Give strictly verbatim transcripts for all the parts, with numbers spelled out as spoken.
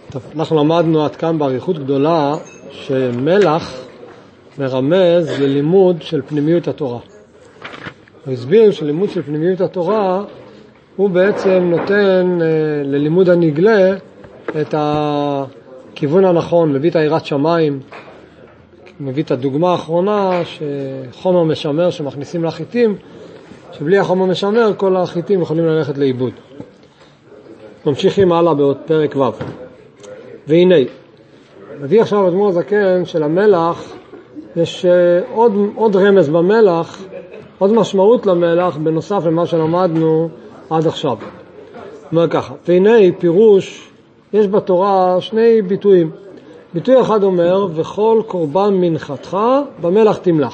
טוב, אנחנו למדנו עד כאן באריכות גדולה שמלח מרמז ללימוד של פנימיות התורה. הוא הסביר שלימוד של פנימיות התורה הוא בעצם נותן אה, ללימוד הנגלה את הכיוון הנכון, מביא את העירת שמיים, מביא את הדוגמה האחרונה שחומר משמר שמכניסים לחיטים, שבלי החומר משמר כל החיטים יכולים ללכת לאיבוד. ממשיכים הלאה בעוד פרק ו'. והנה, מביא עכשיו אדמו"ר הזקן של המלח, יש עוד, עוד רמז במלח, עוד משמעות למלח בנוסף למה שלמדנו עד עכשיו. אומר ככה, והנה פירוש, יש בתורה שני ביטויים. ביטוי אחד אומר, וכל קורבן מנחתך במלח תמלח.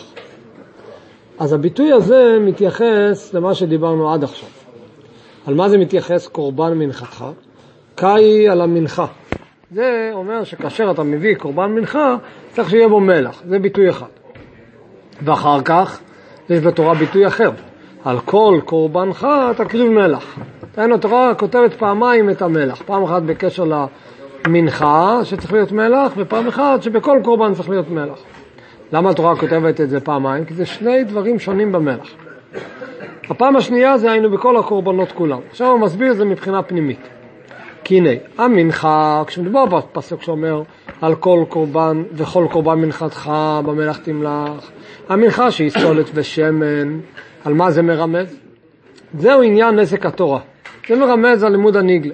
אז הביטוי הזה מתייחס למה שדיברנו עד עכשיו. על מה זה מתייחס קורבן מנחתך? קאי על המנחה. זה אומר שכאשר אתה מביא קורבן מנחה, צריך שיהיה בו מלח. זה ביטוי אחד. ואחר כך, יש בתורה ביטוי אחר. על כל קורבנך תקריב מלח. תראינו, התורה כותבת פעמיים את המלח. פעם אחת בקשר למנחה שצריך להיות מלח, ופעם אחת שבכל קורבן צריך להיות מלח. למה התורה כותבת את זה פעמיים? כי זה שני דברים שונים במלח. הפעם השנייה זה היינו בכל הקורבנות כולם. עכשיו הוא מסביר את זה מבחינה פנימית. כי הנה, המנחה, כשמדובר בפסוק שאומר על כל קורבן וכל קורבן מנחתך במלח תמלח, המנחה שהיא סולת ושמן, על מה זה מרמז? זהו עניין נזק התורה. זה מרמז על לימוד הנגלה,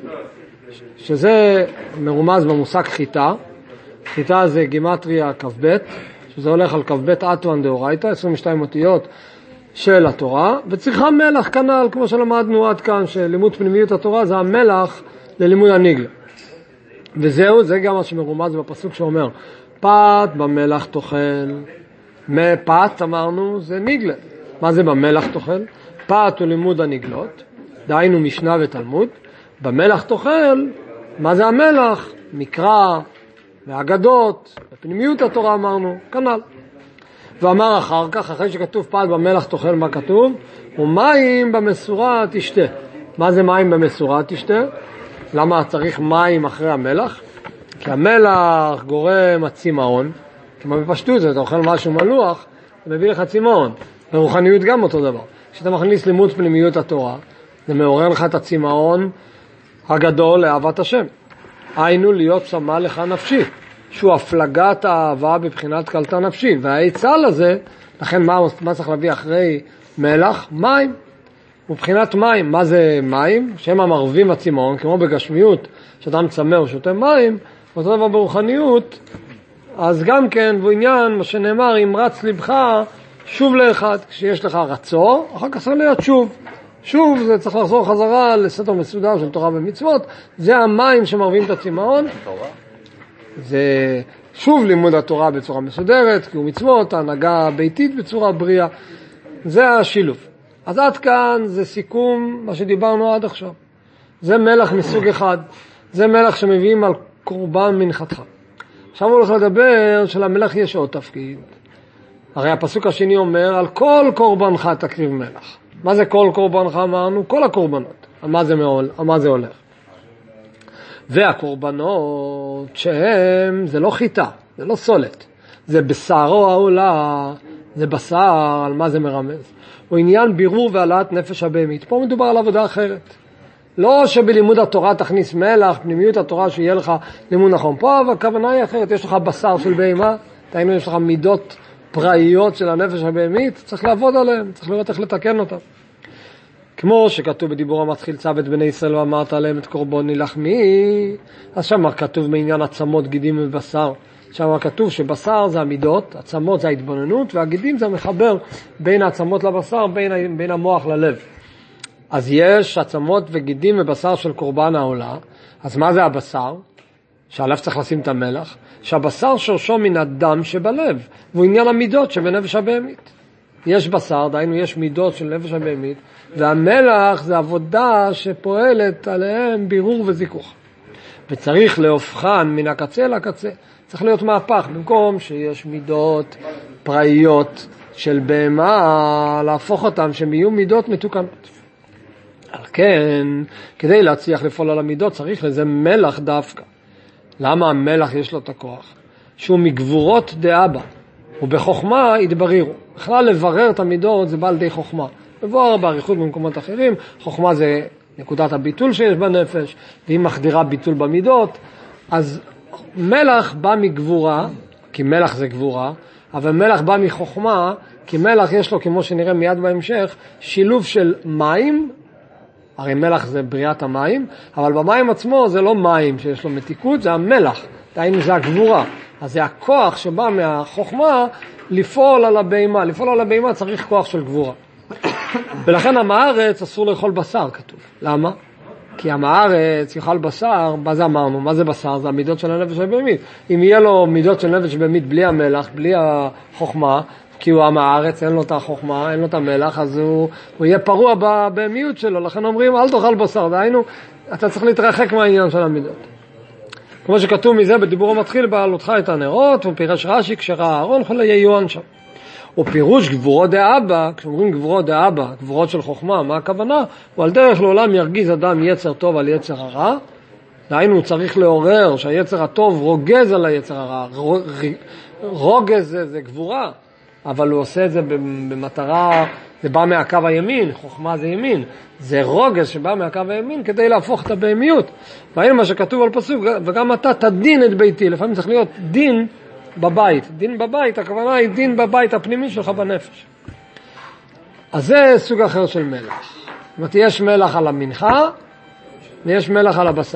שזה מרומז במושג חיטה. חיטה זה גימטריה כ"ב, שזה הולך על כ"ב אטואן דאורייתא, עשרים ושתיים אותיות של התורה, וצריכה מלח כנ"ל, כמו שלמדנו עד כאן, שלימוד פנימיות התורה זה המלח ללימוד הנגלה. וזהו, זה גם מה שמרומז בפסוק שאומר, פת במלח תאכל. מפת אמרנו, זה נגלה. מה זה במלח תאכל? פת הוא לימוד הנגלות, דהיינו משנה ותלמוד. במלח תאכל, מה זה המלח? מקרא והאגדות, בפנימיות התורה אמרנו, כנ"ל. ואמר אחר כך, אחרי שכתוב פת במלח תאכל, מה כתוב? ומים במסורה תשתה. מה זה מים במסורה תשתה? למה צריך מים אחרי המלח? כי המלח גורם הצמאון, כמו בפשטות זה, אתה אוכל משהו מלוח, זה מביא לך צמאון. ברוחניות גם אותו דבר. כשאתה מכניס לימוד פנימיות התורה, זה מעורר לך את הצמאון הגדול לאהבת השם. היינו להיות שמה לך נפשי, שהוא הפלגת האהבה בבחינת קלטה נפשי. והעצה לזה, לכן מה, מה צריך להביא אחרי מלח? מים. מבחינת מים, מה זה מים? שהם המרבים הצמאון, כמו בגשמיות, שאדם צמא או שותה מים, אותו דבר ברוחניות, אז גם כן, בעניין, מה שנאמר, אם רץ לבך, שוב לאחד, כשיש לך רצור, אחר כך צריך להיות שוב. שוב, זה צריך לחזור חזרה לסדר מסודר של תורה ומצוות, זה המים שמרבים את הצמאון. זה שוב לימוד התורה בצורה מסודרת, כי הוא מצוות, ההנהגה הביתית בצורה בריאה, זה השילוב. אז עד כאן זה סיכום מה שדיברנו עד עכשיו. זה מלח מסוג אחד, זה מלח שמביאים על קורבן מנחתך. עכשיו הוא הולך לדבר שלמלח יש עוד תפקיד. הרי הפסוק השני אומר על כל קורבנך תקריב מלח. מה זה כל קורבנך? אמרנו כל הקורבנות. על מה זה, מעול, על מה זה הולך? והקורבנות שהם, זה לא חיטה, זה לא סולת, זה בשרו העולה, זה בשר, על מה זה מרמז? הוא עניין בירור ועלת נפש הבהמית. פה מדובר על עבודה אחרת. לא שבלימוד התורה תכניס מלח, פנימיות התורה שיהיה לך לימוד נכון. פה הכוונה היא אחרת, יש לך בשר של בהמה, תהיינו יש לך מידות פראיות של הנפש הבהמית, צריך לעבוד עליהם, צריך לראות איך לתקן אותם. כמו שכתוב בדיבור המתחיל צו את בני ישראל ואמרת עליהם את קורבני לחמי, אז שם כתוב מעניין עצמות, גידים ובשר. שם כתוב שבשר זה המידות, עצמות זה ההתבוננות, והגידים זה המחבר בין העצמות לבשר, בין, בין המוח ללב. אז יש עצמות וגידים ובשר של קורבן העולה. אז מה זה הבשר? שעליו צריך לשים את המלח. שהבשר שורשו מן הדם שבלב, והוא עניין המידות שבנפש הבהמית. יש בשר, דהיינו יש מידות של נפש הבהמית, והמלח זה עבודה שפועלת עליהם בירור וזיכוך. וצריך להופכן מן הקצה לקצה. צריך להיות מהפך, במקום שיש מידות פראיות של בהמה, להפוך אותם שהם יהיו מידות מתוקנות. על כן, כדי להצליח לפעול על המידות, צריך לזה מלח דווקא. למה המלח יש לו את הכוח? שהוא מגבורות דאבא, ובחוכמה יתברירו. בכלל לברר את המידות זה בא על די חוכמה. מבואר באריכות במקומות אחרים, חוכמה זה נקודת הביטול שיש בנפש, והיא מחדירה ביטול במידות. אז מלח בא מגבורה, כי מלח זה גבורה, אבל מלח בא מחוכמה, כי מלח יש לו, כמו שנראה מיד בהמשך, שילוב של מים, הרי מלח זה בריאת המים, אבל במים עצמו זה לא מים שיש לו מתיקות, זה המלח, דהיינו זה הגבורה. אז זה הכוח שבא מהחוכמה לפעול על הבהמה. לפעול על הבהמה צריך כוח של גבורה. ולכן עם הארץ אסור לאכול בשר, כתוב. למה? כי עם הארץ יאכל בשר, מה זה אמרנו? מה זה בשר? זה המידות של הנפש הבהמית. אם יהיה לו מידות של נפש הבהמית בלי המלח, בלי החוכמה, כי הוא עם הארץ, אין לו את החוכמה, אין לו את המלח, אז הוא, הוא יהיה פרוע בבהמיות שלו. לכן אומרים, אל תאכל בשר. דהיינו, אתה צריך להתרחק מהעניין של המידות. כמו שכתוב מזה בדיבור המתחיל, בעלותך את הנרות, ופירש רש"י, כשראה אהרון חולה יהיון שם. ופירוש גבורות דאבא, כשאומרים גבורות דאבא, גבורות של חוכמה, מה הכוונה? הוא על דרך לעולם ירגיז אדם יצר טוב על יצר הרע, דהיינו הוא צריך לעורר שהיצר הטוב רוגז על היצר הרע, רוגז זה, זה גבורה, אבל הוא עושה את זה במטרה, זה בא מהקו הימין, חוכמה זה ימין, זה רוגז שבא מהקו הימין כדי להפוך את הבהמיות. והנה מה שכתוב על פסוק, וגם אתה תדין את ביתי, לפעמים צריך להיות דין בבית. דין בבית, הכוונה היא דין בבית הפנימי שלך בנפש. אז זה סוג אחר של מלח. זאת אומרת, יש מלח על המנחה, ויש מלח על הבשר.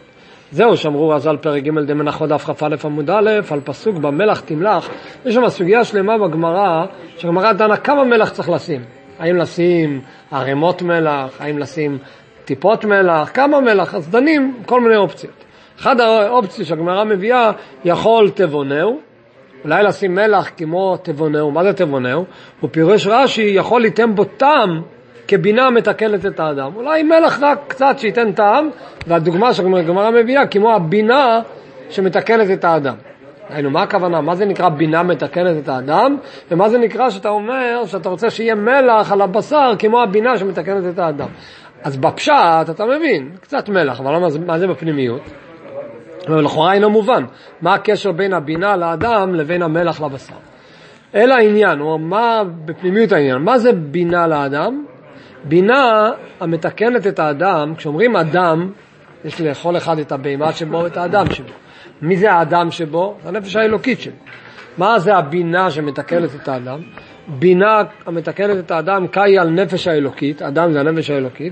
זהו שאמרו אז על פרק ג' דמנחות דף כ"א עמוד א', על פסוק במלח תמלח. יש שם סוגיה שלמה בגמרא, שהגמרא דנה כמה מלח צריך לשים. האם לשים ערימות מלח, האם לשים טיפות מלח, כמה מלח, אז דנים כל מיני אופציות. אחד האופציות שהגמרא מביאה, יכול תבונהו, אולי לשים מלח כמו תבונהו. מה זה תבונהו? הוא פירוש רש"י, יכול ליתן בו טעם כבינה מתקנת את האדם. אולי מלח רק קצת שייתן טעם, והדוגמה שהגמרא מביאה, כמו הבינה שמתקנת את האדם. היינו, מה הכוונה? מה זה נקרא בינה מתקנת את האדם? ומה זה נקרא שאתה אומר שאתה רוצה שיהיה מלח על הבשר כמו הבינה שמתקנת את האדם? אז בפשט אתה מבין, קצת מלח, אבל מה זה, מה זה בפנימיות? אבל לכאורה אינו מובן. מה הקשר בין הבינה לאדם לבין המלח לבשר? אלא העניין, או מה בפנימיות העניין? מה זה בינה לאדם? בינה המתקנת את האדם, כשאומרים אדם, יש לכל אחד את הבהמה שבו ואת האדם שבו. מי זה האדם שבו? הנפש האלוקית שבו. מה זה הבינה שמתקנת את האדם? בינה המתקנת את האדם קאי על נפש האלוקית, אדם זה הנפש האלוקית,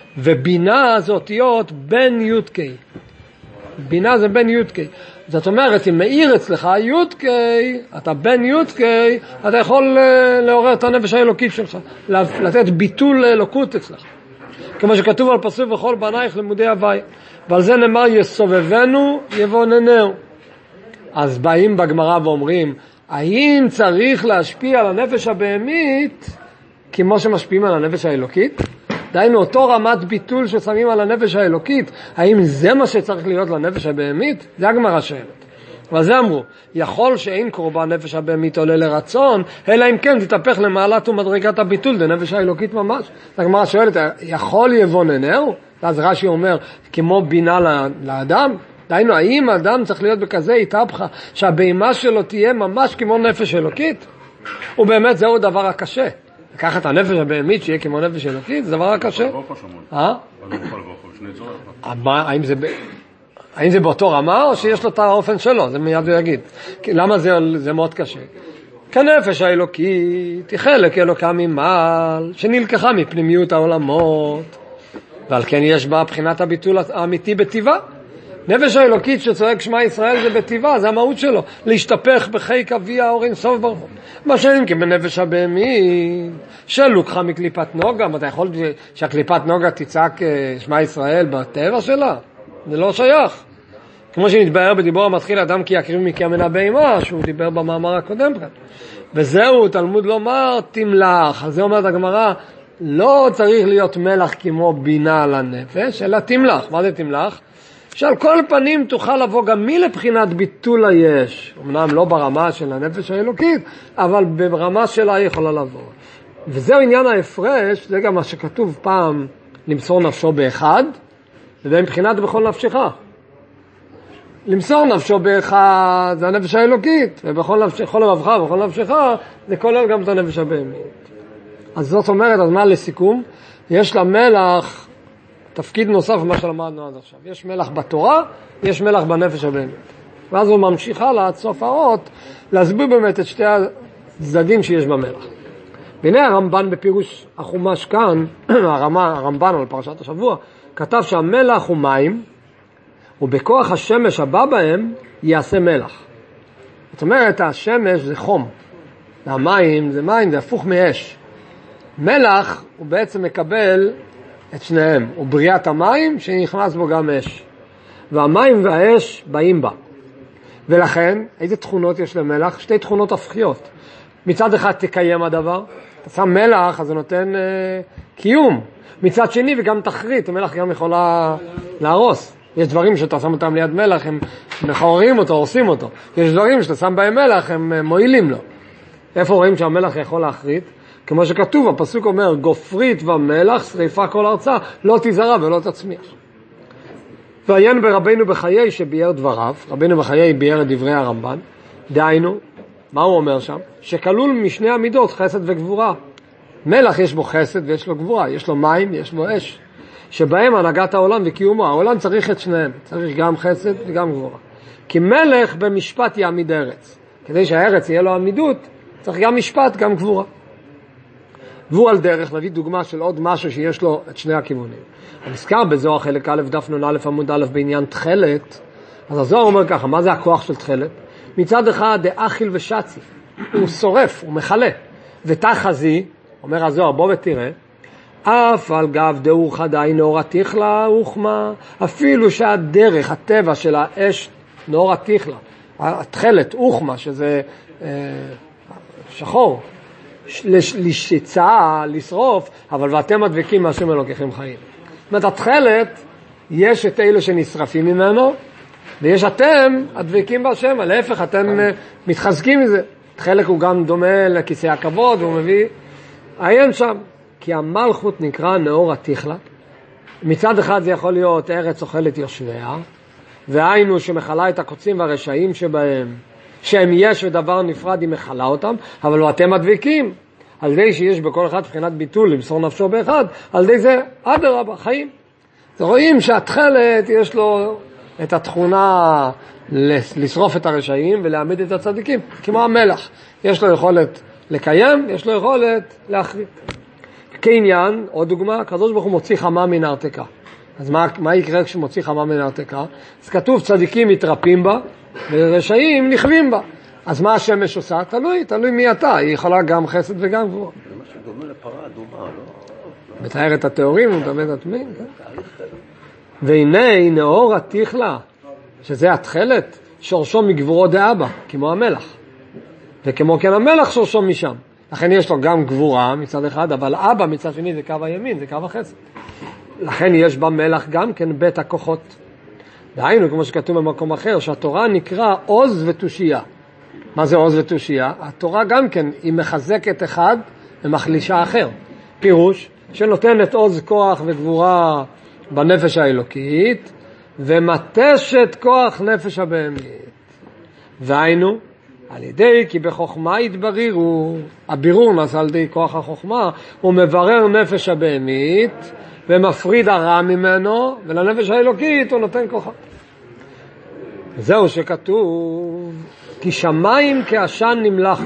ובינה זה אותיות בין יודקי. בינה זה בין יודקי. זאת אומרת, אם מאיר אצלך יודקי, אתה בין יודקי, אתה יכול לעורר את הנפש האלוקית שלך, לתת ביטול לאלוקות אצלך. כמו שכתוב על פסוק וכל בנייך לימודי הווי. ועל זה נאמר יסובבנו יבוננהו. אז באים בגמרא ואומרים, האם צריך להשפיע על הנפש הבהמית כמו שמשפיעים על הנפש האלוקית? דהיינו אותו רמת ביטול ששמים על הנפש האלוקית, האם זה מה שצריך להיות לנפש הבהמית? זה הגמרא שואלת. אבל זה אמרו, יכול שאין קורבן נפש הבהמית עולה לרצון, אלא אם כן תתהפך למעלת ומדרגת הביטול, זה נפש האלוקית ממש. הגמרא שואלת, יכול יבוננהו? אז רש"י אומר, כמו בינה לאדם? דהיינו, האם האדם צריך להיות בכזה התהפכה, שהבהמה שלו תהיה ממש כמו נפש אלוקית? ובאמת זהו דבר הקשה. לקחת הנפש הבהמית שיהיה כמו נפש אלוקית, זה דבר הקשה. אה? האם זה באותו רמה או שיש לו את האופן שלו? זה מיד הוא יגיד. למה זה מאוד קשה? כנפש האלוקית היא חלק אלוקה ממעל, שנלקחה מפנימיות העולמות, ועל כן יש בה בחינת הביטול האמיתי בטבעה. נפש האלוקית שצועק שמע ישראל זה בטבעה, זה המהות שלו, להשתפך בחיק אבי האור אין סוף ברוך הוא. מה שאין כי בנפש הבהמית שלוקחה מקליפת נוגה, אתה יכול שהקליפת נוגה תצעק שמע ישראל בטבע שלה? זה לא שייך. כמו שנתבהר בדיבור המתחיל, אדם כי יקריב מכם מן הבהמה, שהוא דיבר במאמר הקודם כאן. וזהו, תלמוד לומר, תמלח. אז זה אומרת הגמרא, לא צריך להיות מלח כמו בינה על הנפש, אלא תמלח. מה זה תמלח? שעל כל פנים תוכל לבוא גם מי לבחינת ביטול היש. אמנם לא ברמה של הנפש האלוקית, אבל ברמה שלה היא יכולה לבוא. וזהו עניין ההפרש, זה גם מה שכתוב פעם, למסור נפשו באחד, וזה מבחינת בכל נפשך. למסור נפשו באחד, זה הנפש האלוקית, ובכל לבבך ובכל נפשך, זה כולל גם את הנפש הבהמית. אז זאת אומרת, אז מה לסיכום? יש למלח תפקיד נוסף ממה שלמדנו עד עכשיו. יש מלח בתורה, יש מלח בנפש הבהמית. ואז הוא ממשיך הלאה עד סוף האות, להסביר באמת את שתי הצדדים שיש במלח. והנה הרמב"ן בפירוש החומש כאן, הרמב"ן על פרשת השבוע, כתב שהמלח הוא מים, ובכוח השמש הבא בהם יעשה מלח. זאת אומרת, השמש זה חום, והמים זה מים, זה הפוך מאש. מלח הוא בעצם מקבל את שניהם, הוא בריאת המים שנכנס בו גם אש. והמים והאש באים בה. ולכן, איזה תכונות יש למלח? שתי תכונות הפכיות. מצד אחד תקיים הדבר, אתה שם מלח, אז זה נותן אה, קיום. מצד שני, וגם תחרית, המלח גם יכולה להרוס. יש דברים שאתה שם אותם ליד מלח, הם מחוררים אותו, הורסים אותו. יש דברים שאתה שם בהם מלח, הם מועילים לו. איפה רואים שהמלח יכול להחריט? כמו שכתוב, הפסוק אומר, גופרית ומלח, שריפה כל ארצה, לא תזרע ולא תצמיח. ועיין ברבינו בחיי שביאר דבריו, רבינו בחיי ביאר את דברי הרמב"ן, דהיינו, מה הוא אומר שם? שכלול משני המידות, חסד וגבורה. מלח יש בו חסד ויש לו גבורה, יש לו מים, יש בו אש. שבהם הנהגת העולם וקיומו, העולם צריך את שניהם, צריך גם חסד וגם גבורה. כי מלך במשפט יעמיד ארץ. כדי שהארץ יהיה לו עמידות, צריך גם משפט, גם גבורה. והוא על דרך, נביא דוגמה של עוד משהו שיש לו את שני הכיוונים. הנזכר בזוהר חלק א' דף נון א' עמוד א' בעניין תחלת, אז הזוהר אומר ככה, מה זה הכוח של תחלת? מצד אחד, דאכיל ושצי, הוא שורף, הוא מחלה. ותחזי, אומר הזוהר, בוא ותראה, אף על גב דאור חדאי נאור התיכלה הוחמה, אפילו שהדרך, הטבע של האש נאור התיכלה, התחלת, הוחמה, שזה אה, שחור, לשיצה, לשרוף, אבל ואתם מדבקים מהשם אלוקיכם חיים. זאת אומרת, התחלת, יש את אלה שנשרפים ממנו, ויש אתם הדבקים בהשם, להפך, אתם מתחזקים מזה. חלק הוא גם דומה לכיסא הכבוד, והוא מביא, עיין שם, כי המלכות נקרא נאור התיכלה. מצד אחד זה יכול להיות ארץ אוכלת יושביה, והיינו שמחלה את הקוצים והרשעים שבהם, שהם יש ודבר נפרד היא מחלה אותם, אבל אתם הדבקים, על ידי שיש בכל אחד בחינת ביטול למסור נפשו באחד, על ידי זה אדרבה, חיים. אז רואים שהתחלת יש לו את התכונה לשרוף את הרשעים ולהעמיד את הצדיקים, כמו המלח. יש לו יכולת לקיים, יש לו יכולת להחריט. כעניין, עוד דוגמה, הקדוש ברוך הוא מוציא חמה מן ההרתקה. אז מה, מה יקרה כשמוציא חמה מן ההרתקה? אז כתוב צדיקים מתרפים בה, ורשעים נכווים בה. אז מה השמש עושה? תלוי, תלוי מי אתה. היא יכולה גם חסד וגם גבורה. זה משהו דומה לפרה אדומה, לא? מתאר את התיאורים, הוא מדבר את התמים. והנה נאור התיכלה, שזה התחלת, שורשו מגבורו דאבא, כמו המלח. וכמו כן המלח שורשו משם. לכן יש לו גם גבורה מצד אחד, אבל אבא מצד שני זה קו הימין, זה קו החסד. לכן יש במלח גם כן בית הכוחות. דהיינו, כמו שכתוב במקום אחר, שהתורה נקרא עוז ותושייה. מה זה עוז ותושייה? התורה גם כן, היא מחזקת אחד ומחלישה אחר. פירוש, שנותנת עוז כוח וגבורה בנפש האלוקית, ומתשת כוח נפש הבהמית. דהיינו, על ידי כי בחוכמה יתברירו, הבירור נעשה על ידי כוח החוכמה, הוא מברר נפש הבהמית, ומפריד הרע ממנו, ולנפש האלוקית הוא נותן כוחה. זהו שכתוב, כי שמיים כעשן נמלח.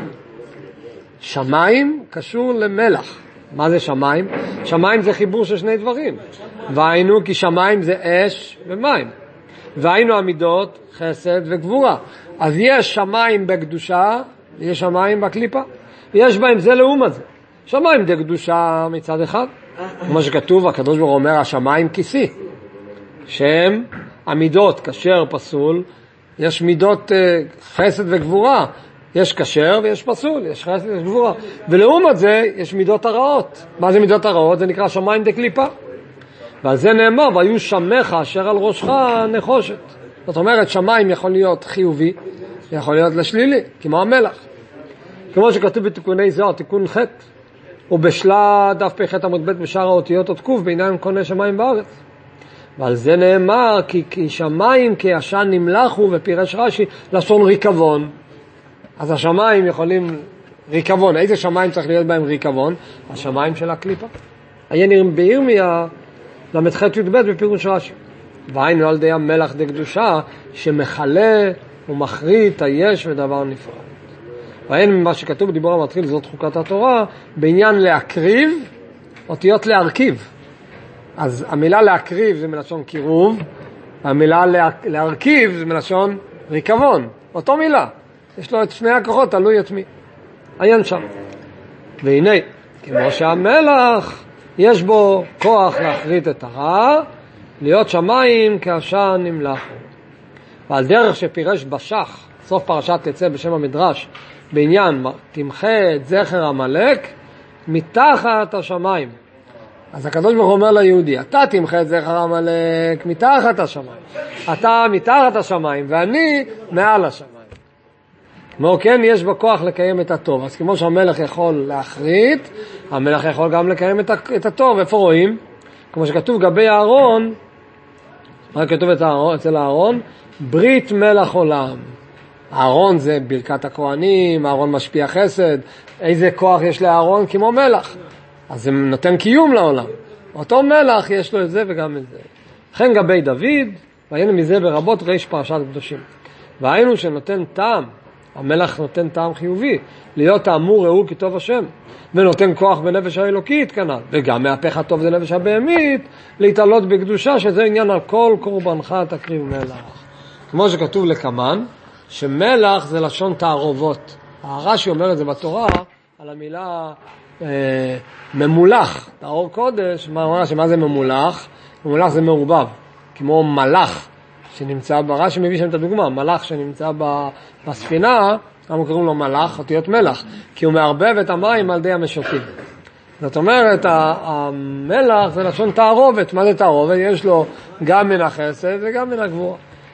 שמיים קשור למלח. מה זה שמיים? שמיים זה חיבור של שני דברים. והיינו כי שמיים זה אש ומים. והיינו המידות חסד וגבורה. אז יש שמיים בקדושה, יש שמיים בקליפה. ויש בהם זה לעומת זה. שמיים זה קדושה מצד אחד. כמו שכתוב, הקדוש ברוך הוא אומר, השמיים כיסי. שהם המידות, כשר, פסול. יש מידות חסד וגבורה. יש כשר ויש פסול, יש חסד ויש גבורה. ולעומת זה, יש מידות הרעות. מה זה מידות הרעות? זה נקרא שמיים דקליפה. ועל זה נאמר, והיו שמך אשר על ראשך נחושת. זאת אומרת, שמיים יכול להיות חיובי, יכול להיות לשלילי, כמו המלח. כמו שכתוב בתיקוני זוהר, תיקון ח' ובשלה דף פ"ח עמוד ב' בשאר האותיות עוד קוף, בעניין קונה שמיים בארץ. ועל זה נאמר, כי, כי שמיים כעשן נמלחו, ופירש רש"י לשון ריקבון. אז השמיים יכולים, ריקבון, איזה שמיים צריך להיות בהם ריקבון? השמיים של הקליפה. העניין בירמיה, למתחת י"ב בפירוש רש"י. והיינו על די המלח דקדושה, שמחלה ומחריט היש ודבר נפרד. והיינו ממה שכתוב בדיבור המתחיל, זאת חוקת התורה, בעניין להקריב, אותיות להרכיב. אז המילה להקריב זה מלשון קירוב, המילה לה, להרכיב זה מלשון ריקבון, אותו מילה. יש לו את שני הכוחות, תלוי את מי. עיין שם. והנה, כמו שהמלח, יש בו כוח להחריט את הרע, להיות שמיים כעשן נמלחו. ועל דרך שפירש בשח, סוף פרשת תצא בשם המדרש, בעניין תמחה את זכר המלך מתחת השמיים. אז הקדוש ברוך הוא אומר ליהודי, אתה תמחה את זכר המלך מתחת השמיים. אתה מתחת השמיים ואני מעל השמיים. כמו כן יש בכוח לקיים את הטוב. אז כמו שהמלך יכול להחריט, המלך יכול גם לקיים את הטוב. איפה רואים? כמו שכתוב גבי הארון, מה כתוב אצל הארון? ברית מלך עולם. הארון זה ברכת הכהנים, הארון משפיע חסד. איזה כוח יש לארון? כמו מלך. אז זה נותן קיום לעולם. אותו מלך יש לו את זה וגם את זה. לכן גבי דוד, והיינו מזה ברבות ריש פרשת קדושים. והיינו שנותן טעם, המלך נותן טעם חיובי, להיות האמור ראו כי טוב השם, ונותן כוח בנפש האלוקית כנ"ל, וגם מהפך הטוב זה נפש הבהמית, להתעלות בקדושה, שזה עניין על כל קורבנך תקריב מלח. כמו שכתוב לקמן, שמלח זה לשון תערובות. הרש"י אומר את זה בתורה, על המילה אה, ממולח, תאור קודש, מה אומר שמה זה ממולח? ממולח זה מעורבב, כמו מלאך שנמצא, ברש"י מביא שם את הדוגמה, מלאך שנמצא בספינה, אנחנו קוראים לו מלאך, אותיות מלח, כי הוא מערבב את המים על די המשוטים. זאת אומרת, המלח זה לשון תערובת. מה זה תערובת? יש לו גם מן החסד וגם מן הגבורה.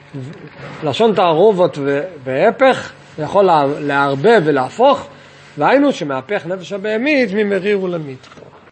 לשון תערובות והפך יכול לערבב ולהפוך, והיינו שמהפך נפש הבהמית ממריר ולמית.